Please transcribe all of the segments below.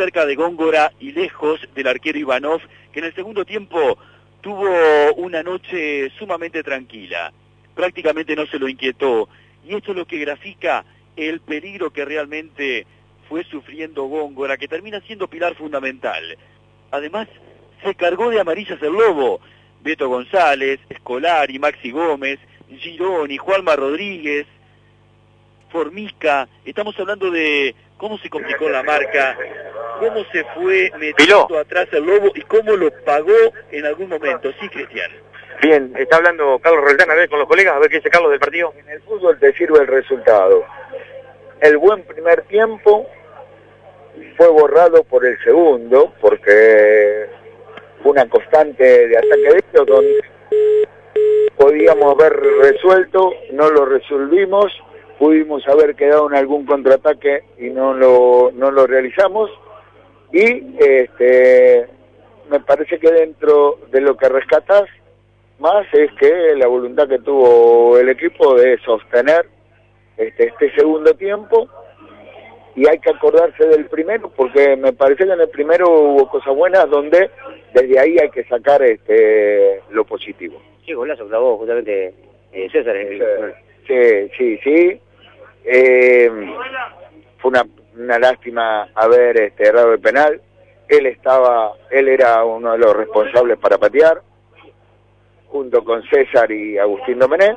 cerca de Góngora y lejos del arquero Ivanov, que en el segundo tiempo tuvo una noche sumamente tranquila. Prácticamente no se lo inquietó. Y esto es lo que grafica el peligro que realmente fue sufriendo Góngora, que termina siendo pilar fundamental. Además, se cargó de amarillas el Lobo. Beto González, Scolari, Maxi Gómez, Gironi, Juanma Rodríguez, Formica. Estamos hablando de cómo se complicó la marca, cómo se fue metiendo atrás el Lobo y cómo lo pagó en algún momento. Sí, Cristian. Bien, está hablando Carlos Roldán, a ver con los colegas, a ver qué dice Carlos del partido. En el fútbol te sirve el resultado. El buen primer tiempo fue borrado por el segundo, porque fue una constante de ataque de ellos, donde podíamos haber resuelto, no lo resolvimos, pudimos haber quedado en algún contraataque y no lo realizamos, y me parece que dentro de lo que rescatás más es que la voluntad que tuvo el equipo de sostener este segundo tiempo, y hay que acordarse del primero, porque me parece que en el primero hubo cosas buenas, donde desde ahí hay que sacar lo positivo. Sí, golazo clavó justamente César. Sí. Fue una lástima haber errado el penal. Él era uno de los responsables para patear, junto con César y Agustín Domenech.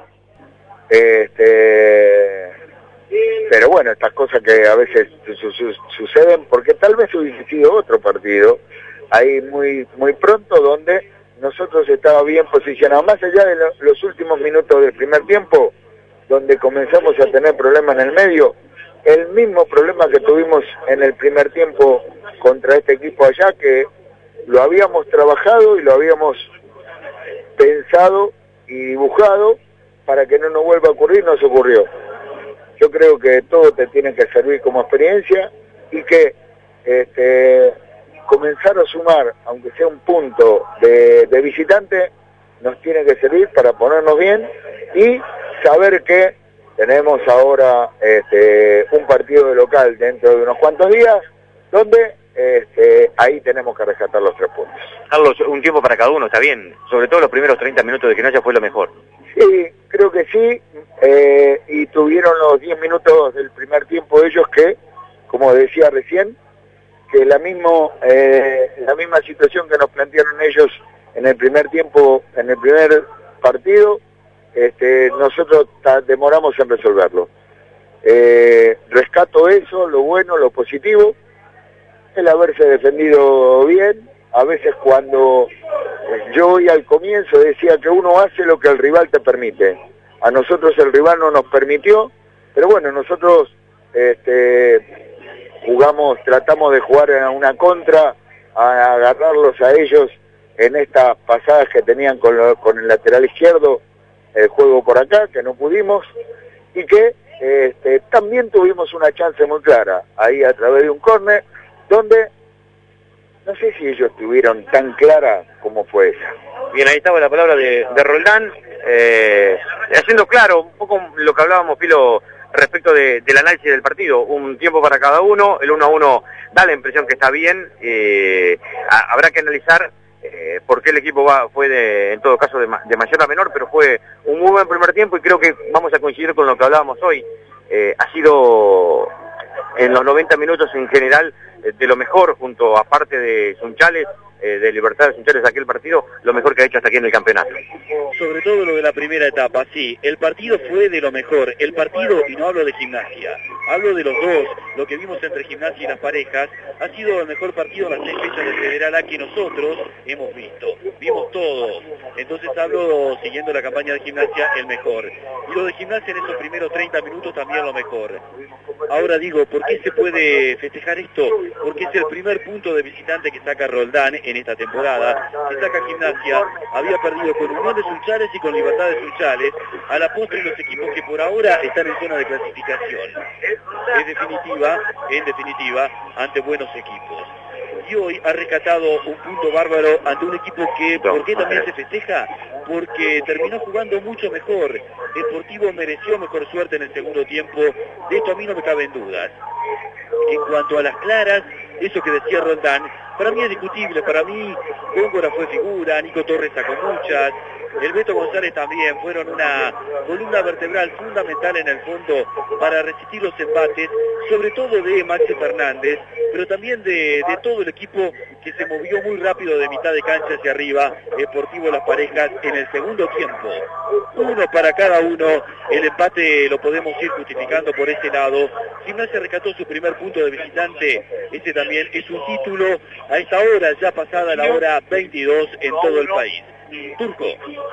Pero bueno, estas cosas que a veces suceden, porque tal vez hubiese sido otro partido, ahí muy pronto, donde nosotros estábamos bien posicionados, más allá de los últimos minutos del primer tiempo, donde comenzamos a tener problemas en el medio, el mismo problema que tuvimos en el primer tiempo contra este equipo allá, que lo habíamos trabajado y lo habíamos pensado y dibujado para que no nos vuelva a ocurrir, nos ocurrió. Yo creo que todo te tiene que servir como experiencia, y que comenzar a sumar, aunque sea un punto de visitante, nos tiene que servir para ponernos bien y saber que tenemos ahora un partido de local dentro de unos cuantos días, donde ahí tenemos que rescatar los 3 puntos. Carlos, un tiempo para cada uno, está bien. Sobre todo los primeros 30 minutos de Gimnasia fue lo mejor. Sí, creo que sí, y tuvieron los 10 minutos del primer tiempo ellos que, como decía recién, que la misma situación que nos plantearon ellos en el primer tiempo, en el primer partido, nosotros demoramos en resolverlo. Rescato eso, lo bueno, lo positivo, el haberse defendido bien. A veces cuando yo hoy al comienzo decía que uno hace lo que el rival te permite. A nosotros el rival no nos permitió, pero bueno, nosotros tratamos de jugar a una contra, a agarrarlos a ellos en estas pasadas que tenían con el lateral izquierdo, el juego por acá, que no pudimos, y que también tuvimos una chance muy clara, ahí a través de un córner, donde no sé si ellos tuvieron tan clara como fue esa. Bien, ahí estaba la palabra de Roldán, haciendo claro un poco lo que hablábamos, Pilo, respecto del análisis del partido. Un tiempo para cada uno, el 1-1 da la impresión que está bien, habrá que analizar por qué el equipo fue en todo caso de mayor a menor, pero fue un muy buen primer tiempo, y creo que vamos a coincidir con lo que hablábamos hoy. Ha sido en los 90 minutos en general de lo mejor, junto aparte de Sunchales, de Libertad de Sunchales, aquel partido, lo mejor que ha hecho hasta aquí en el campeonato. Sobre todo lo de la primera etapa, sí, el partido fue de lo mejor, el partido, y no hablo de Gimnasia, hablo de los dos, lo que vimos entre Gimnasia y las parejas, ha sido el mejor partido en las 6 fechas de Federal A que nosotros hemos visto, vimos todos, entonces hablo, siguiendo la campaña de Gimnasia, el mejor, y lo de Gimnasia en esos primeros 30 minutos también lo mejor. Ahora digo, ¿por qué se puede festejar esto? Porque es el primer punto de visitante que saca Roldán en esta temporada, que saca Gimnasia, había perdido con Unión de Sunchales y con Libertad de Sunchales, a la postre los equipos que por ahora están en zona de clasificación. En definitiva, ante buenos equipos. Y hoy ha rescatado un punto bárbaro ante un equipo que, ¿por qué también se festeja? Porque terminó jugando mucho mejor. Sportivo mereció mejor suerte en el segundo tiempo, de esto a mí no me caben dudas. En cuanto a las claras, eso que decía Roldán, para mí es discutible, para mí Góngora fue figura, Nico Torres sacó muchas, el Beto González también, fueron una columna vertebral fundamental en el fondo para resistir los embates, sobre todo de Maxi Fernández, pero también de todo el equipo que se movió muy rápido de mitad de cancha hacia arriba, Sportivo Las Parejas en el segundo tiempo. Uno para cada uno, el empate lo podemos ir justificando por ese lado. Gimnasia rescató su primer punto de visitante, este también es un título a esta hora, ya pasada la hora 22 en todo el país. Turco.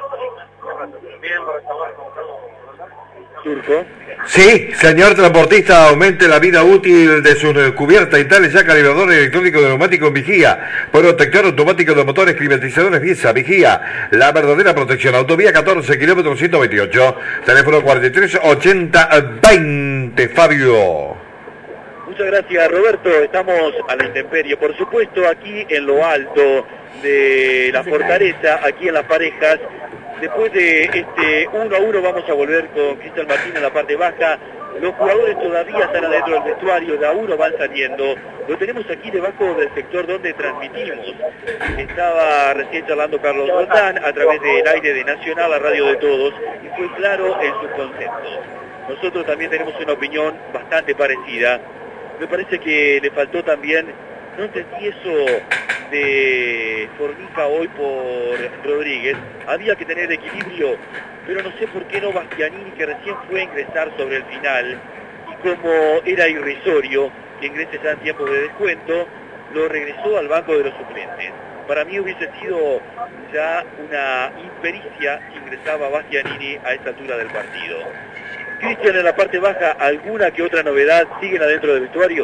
Turco. Sí, señor transportista, aumente la vida útil de su cubierta y tales ya calibrador electrónico de neumático en vigía, protector automático de motores, climatizadores Biesa, vigía, la verdadera protección, autovía 14, kilómetro 128, teléfono 43 80 20, Fabio. Muchas gracias, Roberto, estamos a la intemperie, por supuesto, aquí en lo alto de la fortaleza, aquí en Las Parejas. Después de este 1-1 vamos a volver con Cristian Martín en la parte baja. Los jugadores todavía están adentro del vestuario, de a uno van saliendo. Lo tenemos aquí debajo del sector donde transmitimos. Estaba recién charlando Carlos Roldán a través del aire de Nacional, la radio de todos, y fue claro en sus conceptos. Nosotros también tenemos una opinión bastante parecida. Me parece que le faltó también, no entendí eso de Formica hoy por Rodríguez, había que tener equilibrio, pero no sé por qué no Bastianini, que recién fue a ingresar sobre el final, y como era irrisorio que ingrese ya en tiempo de descuento, lo regresó al banco de los suplentes. Para mí hubiese sido ya una impericia si ingresaba Bastianini a esta altura del partido. Cristian, en la parte baja, ¿alguna que otra novedad? ¿Siguen adentro de vestuarios?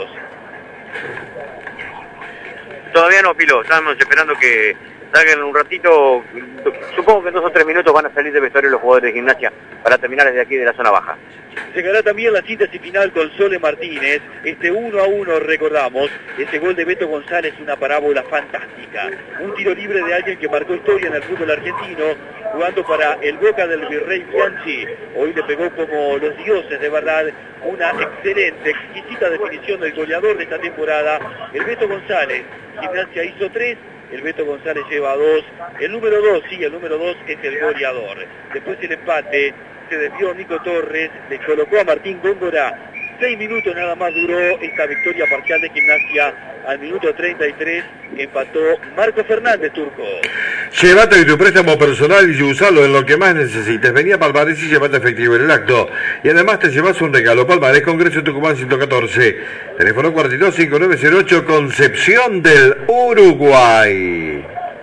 Todavía no, Pilo, estamos esperando que salgan un ratito, supongo que en 2 o 3 minutos van a salir de vestuario los jugadores de Gimnasia para terminar desde aquí de la zona baja. Llegará también la síntesis final con Sole Martínez, este 1-1 recordamos, ese gol de Beto González, una parábola fantástica, un tiro libre de alguien que marcó historia en el fútbol argentino, jugando para el Boca del Virrey Bianchi, hoy le pegó como los dioses de verdad, una excelente, exquisita definición del goleador de esta temporada, el Beto González. Gimnasia hizo 3, el Beto González lleva 2, el número 2, sí, el número 2 es el goleador. Después el empate, se desvió Nico Torres, le colocó a Martín Góngora, 6 minutos nada más duró esta victoria parcial de Gimnasia, al minuto 33 empató Marco Fernández, Turco. Llévate tu préstamo personal y usalo en lo que más necesites. Vení a Palmares y llévate efectivo en el acto. Y además te llevas un regalo. Palmares, Congreso Tucumán 114. Teléfono 425908, Concepción del Uruguay.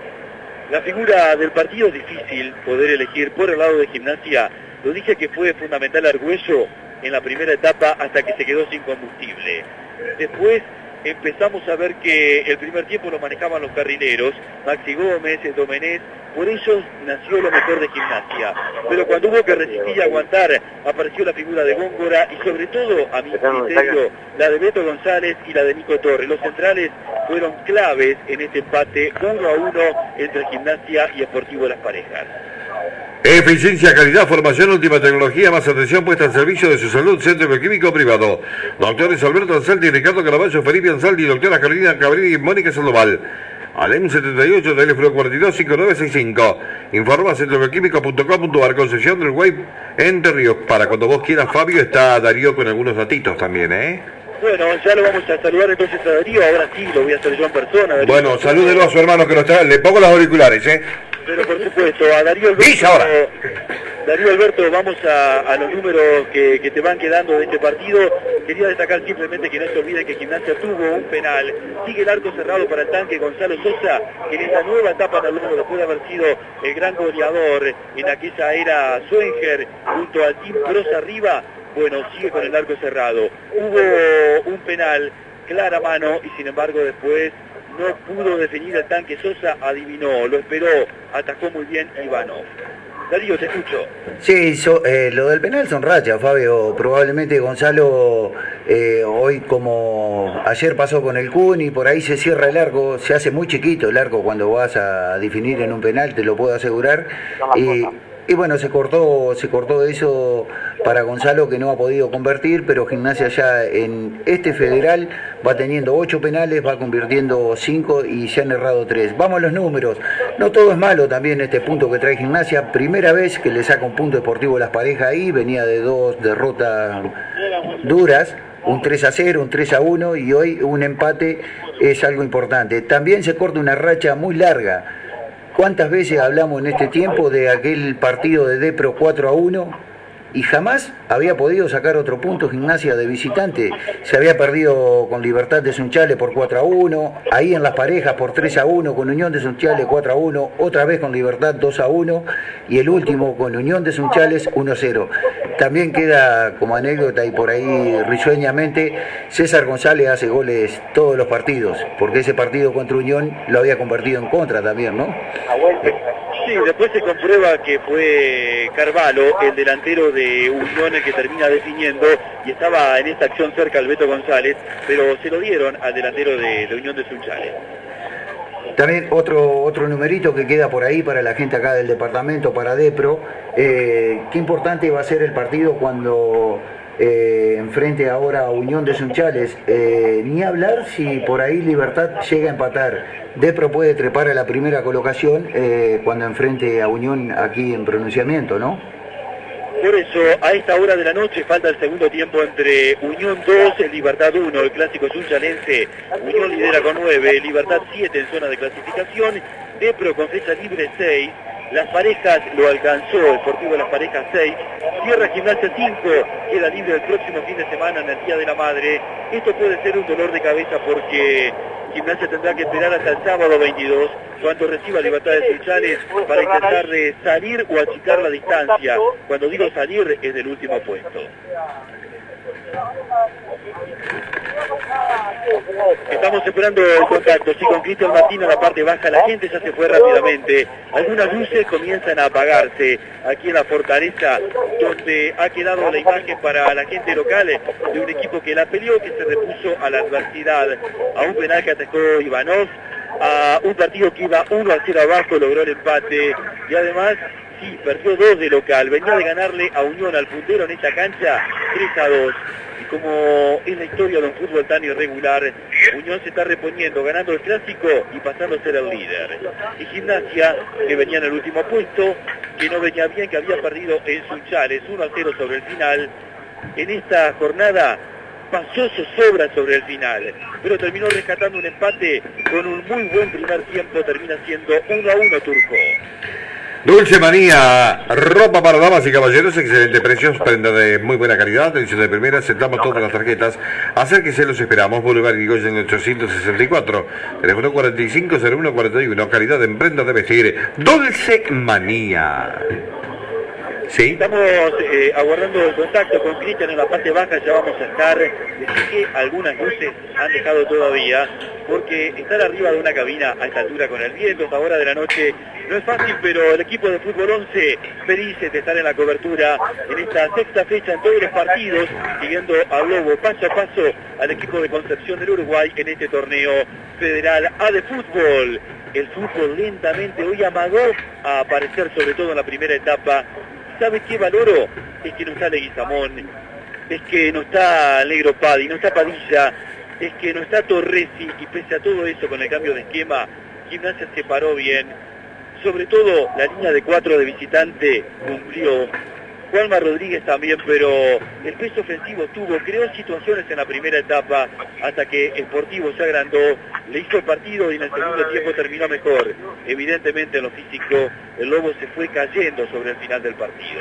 La figura del partido es difícil poder elegir por el lado de Gimnasia. Lo dije que fue fundamental Argüello en la primera etapa hasta que se quedó sin combustible. Después empezamos a ver que el primer tiempo lo manejaban los carrileros, Maxi Gómez, Domenech, por ellos nació lo mejor de Gimnasia. Pero cuando hubo que resistir y aguantar, apareció la figura de Góngora y sobre todo, a mi criterio, la de Beto González y la de Nico Torres. Los centrales fueron claves en este empate 1-1 entre Gimnasia y Sportivo Las Parejas. Eficiencia, calidad, formación, última tecnología, más atención puesta al servicio de su salud, Centro Bioquímico Privado. Doctores Alberto Ansaldi, Ricardo Caraballo, Felipe Ansaldi, doctora Carolina Cabrini y Mónica Sandoval. Alem 78, teléfono 425965. Informa centrobioquímico.com.ar, Concepción del Uruguay, Entre Ríos. Para cuando vos quieras, Fabio, está Darío con algunos datitos también, ¿eh? Bueno, ya lo vamos a saludar entonces a Darío, ahora sí, lo voy a hacer yo en persona. Darío. Bueno, salúdelo a su hermano que no está, le pongo los auriculares, ¿eh? Pero por supuesto, a Darío Alberto, ahora. Darío Alberto, vamos a los números que te van quedando de este partido. Quería destacar simplemente que no se olvide que Gimnasia tuvo un penal. Sigue el arco cerrado para el tanque Gonzalo Sosa, que en esta nueva etapa en el mundo, después de haber sido el gran goleador en aquella era Swenger, junto al Team Pros arriba, bueno, sigue con el arco cerrado. Hubo un penal, clara mano, y sin embargo después no pudo definir el tanque Sosa, adivinó, lo esperó, atajó muy bien Ivanov. Darío, te escucho. Sí, lo del penal son rachas, Fabio. Probablemente Gonzalo, hoy como ayer pasó con el Kun y por ahí se cierra el arco, se hace muy chiquito el arco cuando vas a definir en un penal, te lo puedo asegurar. Y bueno, se cortó eso para Gonzalo, que no ha podido convertir, pero Gimnasia ya en este federal va teniendo 8 penales, va convirtiendo 5 y se han errado 3. Vamos a los números. No todo es malo también este punto que trae Gimnasia. Primera vez que le saca un punto Deportivo Las Parejas ahí, venía de 2 derrotas duras, un 3-0, un 3-1 y hoy un empate es algo importante. También se corta una racha muy larga. ¿Cuántas veces hablamos en este tiempo de aquel partido de Depro 4-1 y jamás había podido sacar otro punto Gimnasia de visitante? Se había perdido con Libertad de Sunchales por 4-1, ahí en Las Parejas por 3-1, con Unión de Sunchales 4-1, otra vez con Libertad 2-1 y el último con Unión de Sunchales 1-0. También queda como anécdota y por ahí risueñamente, César González hace goles todos los partidos, porque ese partido contra Unión lo había convertido en contra también, ¿no? Sí, después se comprueba que fue Carvalho, el delantero de Unión, el que termina definiendo, y estaba en esta acción cerca al Beto González, pero se lo dieron al delantero de Unión de Sunchales. También otro numerito que queda por ahí para la gente acá del departamento, para Depro. Qué importante va a ser el partido cuando enfrente ahora a Unión de Sunchales. Ni hablar si por ahí Libertad llega a empatar. Depro puede trepar a la primera colocación cuando enfrente a Unión aquí en pronunciamiento, ¿no? Por eso, a esta hora de la noche falta el segundo tiempo entre Unión 2, Libertad 1, el clásico sunchalense. Unión lidera con 9, Libertad 7 en zona de clasificación, Depro con fecha libre 6, Las Parejas lo alcanzó, Deportivo Las Parejas 6, Sierra Gimnasia 5, queda libre el próximo fin de semana en el Día de la Madre. Esto puede ser un dolor de cabeza porque Gimnasia tendrá que esperar hasta el sábado 22, cuando reciba Libertad de Sunchales, para intentar de salir o achicar la distancia. Cuando digo salir, es del último puesto. Estamos esperando el contacto, sí, con Cristian Martín en la parte baja. La gente ya se fue rápidamente. Algunas luces comienzan a apagarse aquí en la Fortaleza, donde ha quedado la imagen para la gente local de un equipo que la peleó, que se repuso a la adversidad, a un penal que atajó Ivanov, a un partido que iba 1-0 abajo, logró el empate y además sí, perdió 2 de local. Venía de ganarle a Unión, al puntero en esta cancha, 3-2. Y como es la historia de un fútbol tan irregular, Unión se está reponiendo, ganando el clásico y pasando a ser el líder. Y Gimnasia, que venía en el último puesto, que no venía bien, que había perdido en Sunchales 1-0 sobre el final, en esta jornada pasó zozobra sobre el final, pero terminó rescatando un empate con un muy buen primer tiempo. Termina siendo 1-1 Turco. Dulce Manía, ropa para damas y caballeros, excelente precios, prenda de muy buena calidad, atención de primera, aceptamos todas las tarjetas, acérquese, los esperamos, Boulevard Irigoyen 864, teléfono 450141, calidad en prendas de vestir, Dulce Manía. ¿Sí? Estamos aguardando el contacto con Cristian en la parte baja, ya vamos a estar. Decir que algunas luces han dejado todavía, porque estar arriba de una cabina a esta altura con el viento, a esta hora de la noche, no es fácil, pero el equipo de Fútbol 11 felices de estar en la cobertura en esta sexta fecha en todos los partidos, siguiendo a Lobo paso a paso al equipo de Concepción del Uruguay en este torneo federal A de fútbol. El fútbol lentamente hoy amagó a aparecer, sobre todo en la primera etapa. ¿Sabe qué valoro? Es que no está Leguizamón, es que no está Negro Padi, no está Padilla, es que no está Torresi, y pese a todo eso, con el cambio de esquema, Gimnasia se paró bien. Sobre todo la línea de 4 de visitante cumplió. Juanma Rodríguez también, pero el peso ofensivo creó situaciones en la primera etapa hasta que Sportivo se agrandó, le hizo el partido y en el segundo tiempo terminó mejor. Evidentemente en lo físico el Lobo se fue cayendo sobre el final del partido.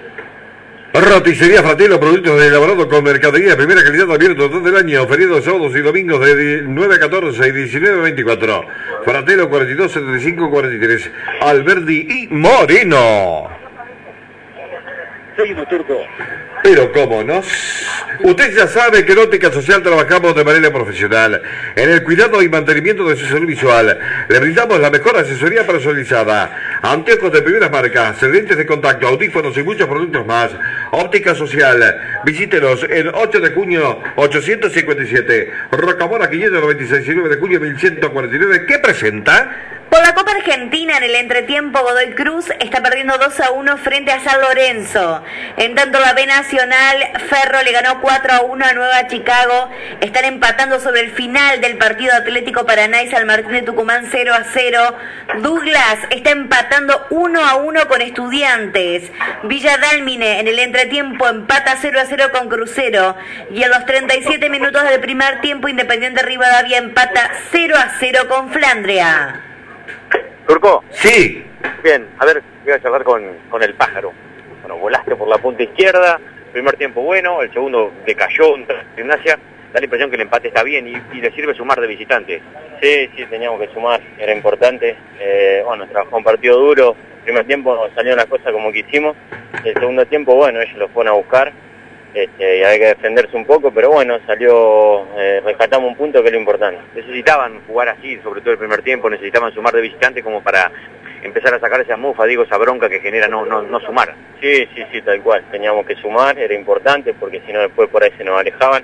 Roticería Fratello, productos de elaborado con mercadería de primera calidad, abierto todo el año, feriados, sábados y domingos de 9 a 14 y 19 a 24. Fratello 42 75 43, Alberdi y Moreno. Seguimos, Turco. Pero cómo no. Usted ya sabe que en Óptica Social trabajamos de manera profesional en el cuidado y mantenimiento de su salud visual. Le brindamos la mejor asesoría personalizada. Anteojos de primeras marcas, lentes de contacto, audífonos y muchos productos más. Óptica Social. Visítenos en 8 de junio 857, Rocamora 596 y 9 de julio 1149. ¿Qué presenta? Por la Copa Argentina, en el entretiempo, Godoy Cruz está perdiendo 2-1 frente a San Lorenzo. En tanto, la B Nacional, Ferro le ganó 4-1 a Nueva Chicago. Están empatando sobre el final del partido Atlético Paraná y San Martín de Tucumán 0-0. Douglas está empatando 1-1 con Estudiantes. Villa Dálmine en el entretiempo empata 0-0 con Crucero. Y en los 37 minutos del primer tiempo, Independiente Rivadavia empata 0-0 con Flandria. Turco. Sí. Bien, a ver, voy a charlar con el pájaro. Bueno, volaste por la punta izquierda, primer tiempo bueno, el segundo decayó en Gimnasia. Da la impresión que el empate está bien y le sirve sumar de visitante. Sí, teníamos que sumar, era importante. Bueno, trabajó un partido duro, el primer tiempo salieron las cosas como quisimos. El segundo tiempo, bueno, ellos los fueron a buscar. Y hay que defenderse un poco, pero bueno, rescatamos un punto que es lo importante. Necesitaban jugar así, sobre todo el primer tiempo, necesitaban sumar de visitante como para empezar a sacar esa mufa, digo, esa bronca que genera no sumar. Sí, tal cual, teníamos que sumar, era importante, porque si no después por ahí se nos alejaban.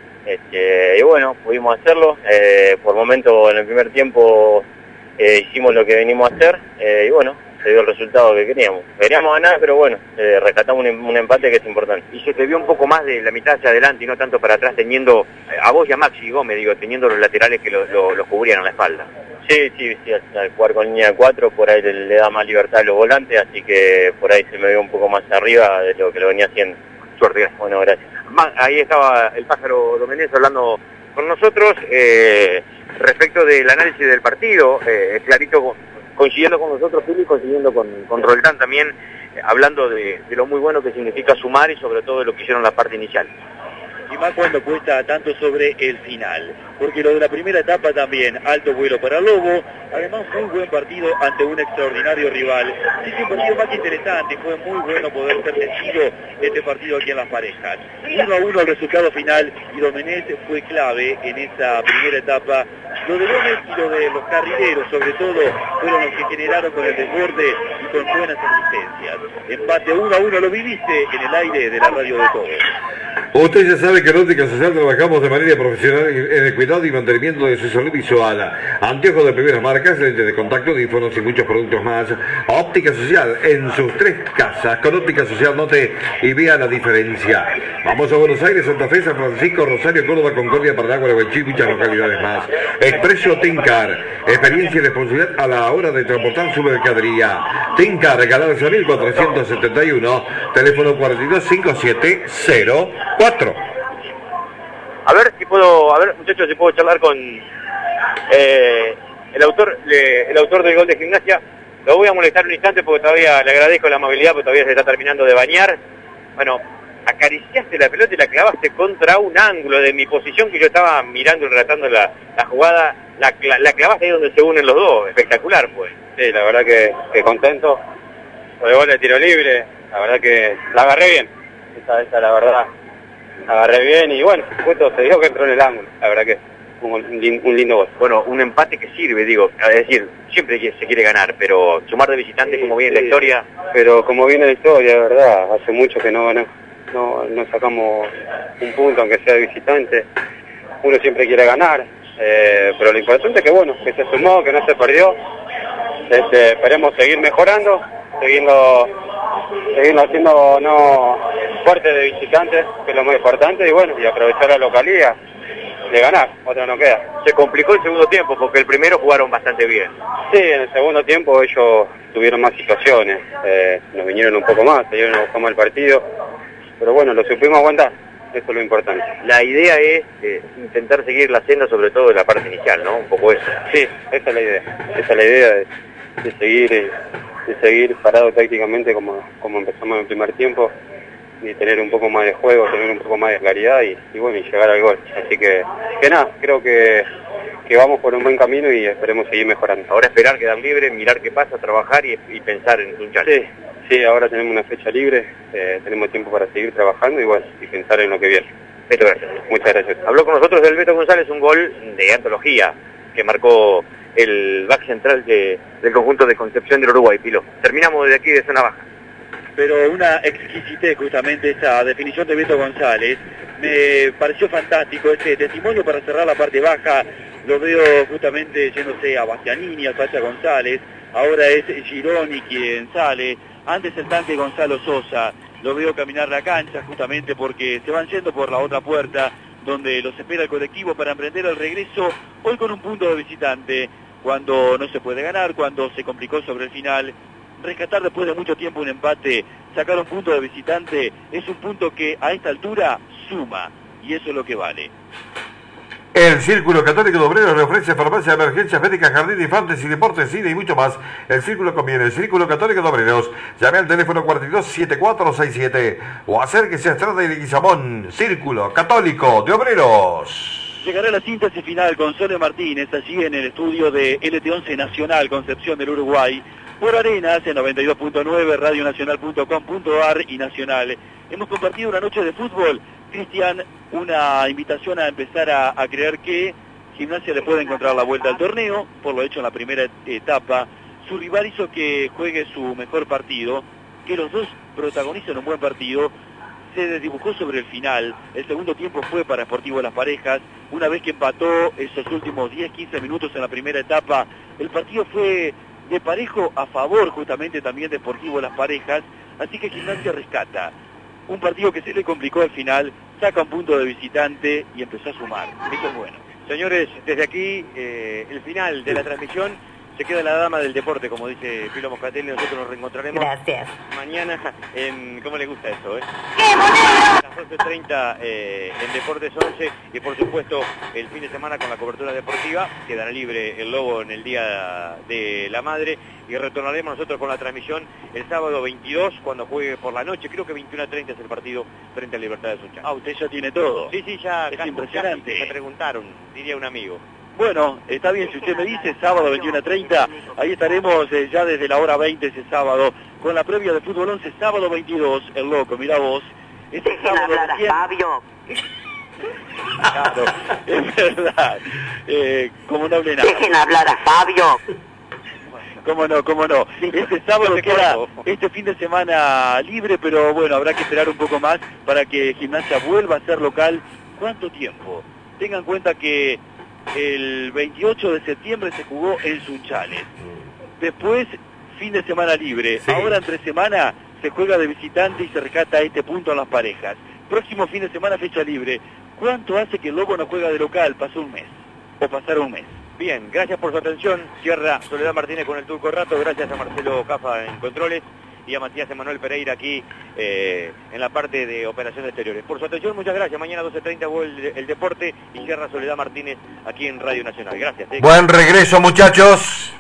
Y bueno, pudimos hacerlo. Por momento en el primer tiempo hicimos lo que venimos a hacer, y bueno, se dio el resultado que queríamos. Queríamos ganar, pero bueno, rescatamos un empate que es importante. Y se te vio un poco más de la mitad hacia adelante y no tanto para atrás, teniendo a vos y a Maxi Gómez, teniendo los laterales que lo cubrían a la espalda. Sí, al jugar con línea de 4, por ahí le da más libertad a los volantes, así que por ahí se me vio un poco más arriba de lo que lo venía haciendo. Suerte, gracias. Bueno, gracias. Ahí estaba el pájaro Domenech hablando con nosotros respecto del análisis del partido, clarito, coincidiendo con nosotros, Fili, coincidiendo con Roldán también, hablando de lo muy bueno que significa sumar y sobre todo de lo que hicieron la parte inicial. Y más cuando cuesta tanto sobre el final, porque lo de la primera etapa también, alto vuelo para Lobo, además muy buen partido ante un extraordinario rival. Sí, un partido más interesante, fue muy bueno poder ser testigo de este partido aquí en Las Parejas. 1-1 el resultado final y Domenech fue clave en esa primera etapa. Lo de Gómez y lo de los carrileros, sobre todo, fueron los que generaron con el desborde y con buenas asistencias. Empate 1-1, lo viviste en el aire de la radio de todos. Usted ya sabe que en Óptica Social trabajamos de manera profesional en el cuidado y mantenimiento de su salud visual. Anteojos de primeras marcas, lentes de contacto, audífonos y muchos productos más. Óptica Social en sus 3 casas. Con Óptica Social note y vea la diferencia. Vamos a Buenos Aires, Santa Fe, San Francisco, Rosario, Córdoba, Concordia, Paraná, Gualeguaychú y muchas localidades más. Expreso Tencar. Experiencia y responsabilidad a la hora de transportar su mercadería. Tencar, Galarza 1471, teléfono 425704. A ver muchachos, si puedo charlar con el autor del gol de Gimnasia. Lo voy a molestar un instante porque todavía le agradezco la amabilidad, porque todavía se está terminando de bañar. Bueno, acariciaste la pelota y la clavaste contra un ángulo de mi posición que yo estaba mirando y relatando la jugada. La clavaste ahí donde se unen los dos. Espectacular, pues. Sí, la verdad que contento. Por el gol de tiro libre, la verdad que la agarré bien. Esa la verdad. La agarré bien y bueno, justo se dio que entró en el ángulo. La verdad que un lindo gol. Bueno, un empate que sirve, digo, es decir, siempre se quiere ganar, pero sumar de visitante, como viene la historia. Pero como viene la historia, de verdad, hace mucho que no sacamos un punto, aunque sea de visitante. Uno siempre quiere ganar, pero lo importante es que bueno, que se sumó, que no se perdió. Esperemos seguir mejorando, seguirlo haciendo fuerte de visitantes, que es lo más importante, y bueno, y aprovechar la localidad de ganar, otra no queda. Se complicó el segundo tiempo porque el primero jugaron bastante bien. Sí, en el segundo tiempo ellos tuvieron más situaciones, nos vinieron un poco más, se dieron a buscar el partido, pero bueno, lo supimos aguantar, eso es lo importante. La idea es intentar seguir la senda, sobre todo en la parte inicial, ¿no? Un poco eso. Sí, esa es la idea de seguir parado tácticamente como empezamos en el primer tiempo, y tener un poco más de juego, tener un poco más de claridad y bueno, y llegar al gol. Así que nada, creo que vamos por un buen camino y esperemos seguir mejorando. Ahora esperar, quedar libre, mirar qué pasa, trabajar y pensar en luchar. Sí, ahora tenemos una fecha libre, tenemos tiempo para seguir trabajando y pensar en lo que viene. Beto, gracias. Muchas gracias. Habló con nosotros del Beto González, un gol de antología que marcó el back central del conjunto de Concepción del Uruguay, Pilo. Terminamos desde aquí de zona baja. Pero una exquisitez justamente esa definición de Beto González. Me pareció fantástico ese testimonio para cerrar la parte baja. Lo veo justamente yéndose a Bastianini, a Sacha González. Ahora es Gironi quien sale. Antes el tanque Gonzalo Sosa. Lo veo caminar la cancha justamente porque se van yendo por la otra puerta donde los espera el colectivo para emprender el regreso, hoy con un punto de visitante, cuando no se puede ganar, cuando se complicó sobre el final. Rescatar después de mucho tiempo un empate, sacar un punto de visitante, es un punto que a esta altura suma, y eso es lo que vale. El Círculo Católico de Obreros le ofrece farmacia, emergencias médicas, jardín, infantes y deportes, cine y mucho más. El Círculo conviene. El Círculo Católico de Obreros. Llame al teléfono 427467 o acérquese a Estrada y Leguizamón. Círculo Católico de Obreros. Llegará la síntesis final con Sole Martínez, allí en el estudio de LT11 Nacional Concepción del Uruguay, por Arenas en 92.9, radionacional.com.ar y Nacional. Hemos compartido una noche de fútbol. Cristian, una invitación a empezar a creer que Gimnasia le puede encontrar la vuelta al torneo, por lo hecho en la primera etapa. Su rival hizo que juegue su mejor partido, que los dos protagonicen un buen partido. Se desdibujó sobre el final. El segundo tiempo fue para Sportivo Las Parejas. Una vez que empató esos últimos 10-15 minutos en la primera etapa, el partido fue de parejo a favor justamente también de Sportivo Las Parejas. Así que Gimnasia rescata un partido que se le complicó al final, saca un punto de visitante y empezó a sumar. Eso es bueno. Señores, desde aquí, el final de la transmisión, se queda la dama del deporte, como dice Pilo Moscatelli. Nosotros nos reencontraremos mañana en... ¿Cómo le gusta eso, ¡Qué bonito! A las 12:30 en Deportes 11 y por supuesto el fin de semana con la cobertura deportiva. Quedará libre el Lobo en el Día de la Madre y retornaremos nosotros con la transmisión el sábado 22 cuando juegue por la noche. Creo que 21:30 es el partido frente a Libertad de Sunchán. Ah, usted ya tiene todo. Sí, ya es impresionante. Me preguntaron, diría un amigo. Bueno, está bien, si usted me dice, sábado 21:30, ahí estaremos ya desde la hora 20 ese sábado, con la previa de Fútbol 11, sábado 22, el loco, mirá vos. Dejen hablar a Fabio. Claro, es verdad, como no hable nada. Dejen hablar a Fabio. Cómo no. Este sábado queda este fin de semana libre, pero bueno, habrá que esperar un poco más para que Gimnasia vuelva a ser local. ¿Cuánto tiempo? Tengan en cuenta que el 28 de septiembre se jugó en Sunchales. Después, fin de semana libre. Sí. Ahora, entre semana, se juega de visitante y se rescata este punto en Las Parejas. Próximo fin de semana, fecha libre. ¿Cuánto hace que el Lobo no juega de local? Pasó un mes. O pasaron un mes. Bien, gracias por su atención. Cierra Soledad Martínez con el Turco Rato. Gracias a Marcelo Cafa en controles y a Matías Emanuel Pereira aquí en la parte de operaciones exteriores. Por su atención, muchas gracias. Mañana 12:30 vuelve el deporte y cierra Soledad Martínez aquí en Radio Nacional. Gracias. Buen regreso, muchachos.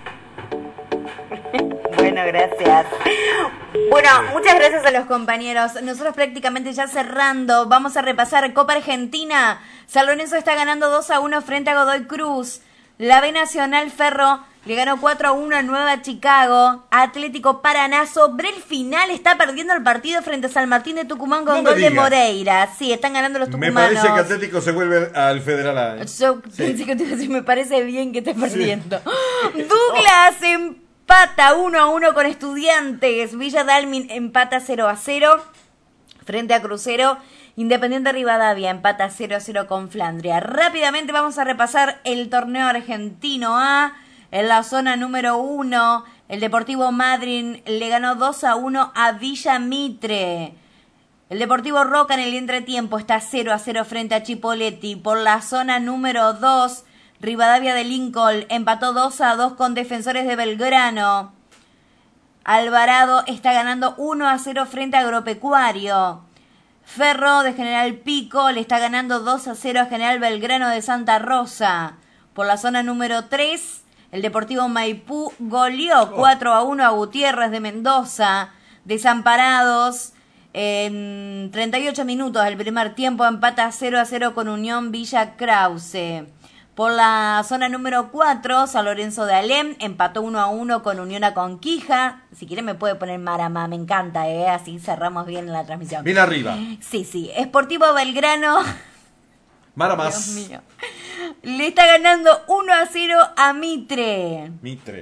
Bueno, gracias. Bueno, muchas gracias a los compañeros. Nosotros prácticamente ya cerrando, vamos a repasar Copa Argentina. San Lorenzo está ganando 2-1 frente a Godoy Cruz. La B Nacional Ferro le ganó 4-1 a Nueva Chicago. Atlético Paraná sobre el final está perdiendo el partido frente a San Martín de Tucumán con gol de Moreira. Sí, están ganando los tucumanos. Me parece que Atlético se vuelve al Federal A. Yo pensé que te iba a decir, me parece bien que esté perdiendo. Sí. Douglas empata 1-1 con Estudiantes. Villa Dálmin empata 0-0 frente a Crucero. Independiente Rivadavia empata 0-0 con Flandria. Rápidamente vamos a repasar el torneo argentino A. En la zona número 1, el Deportivo Madryn le ganó 2-1 a Villa Mitre. El Deportivo Roca en el entretiempo está 0-0 frente a Chipoleti. Por la zona número 2, Rivadavia de Lincoln empató 2-2 con Defensores de Belgrano. Alvarado está ganando 1-0 frente a Agropecuario. Ferro de General Pico le está ganando 2-0 a General Belgrano de Santa Rosa. Por la zona número 3, el Deportivo Maipú goleó 4-1 a Gutiérrez de Mendoza. Desamparados en 38 minutos del primer tiempo empata 0-0 con Unión Villa Krause. Por la zona número 4, San Lorenzo de Alem empató 1-1 con Unión Aconquija. Si quieren me puede poner Marama, me encanta, así cerramos bien la transmisión. Bien arriba. Sí. Sportivo Belgrano. Maramas. Dios mío. Le está ganando 1-0 a Mitre.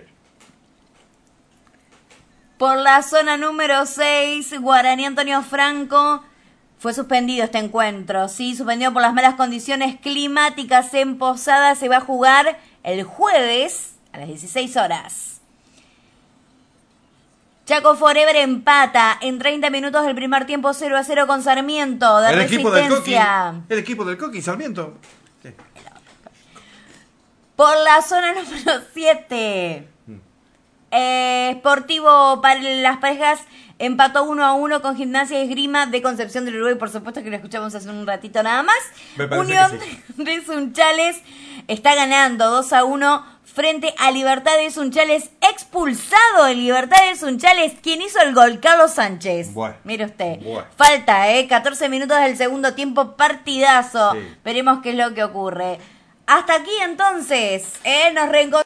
Por la zona número 6, Guaraní Antonio Franco. Fue suspendido este encuentro, sí, suspendido por las malas condiciones climáticas en Posada. Se va a jugar el jueves a las 16 horas. Chaco Forever empata en 30 minutos del primer tiempo 0-0 con Sarmiento de Resistencia. El equipo del Coqui, Sarmiento. Sí. Por la zona número 7, Sportivo para las parejas empató 1-1 con Gimnasia y Esgrima de Concepción del Uruguay. Por supuesto que lo escuchamos hace un ratito nada más. Unión de Sunchales está ganando 2-1 frente a Libertad de Sunchales. Expulsado de Libertad de Sunchales. ¿Quién hizo el gol? Carlos Sánchez. Mire usted. Falta, 14 minutos del segundo tiempo. Partidazo. Sí. Veremos qué es lo que ocurre. Hasta aquí entonces. Nos reencontramos.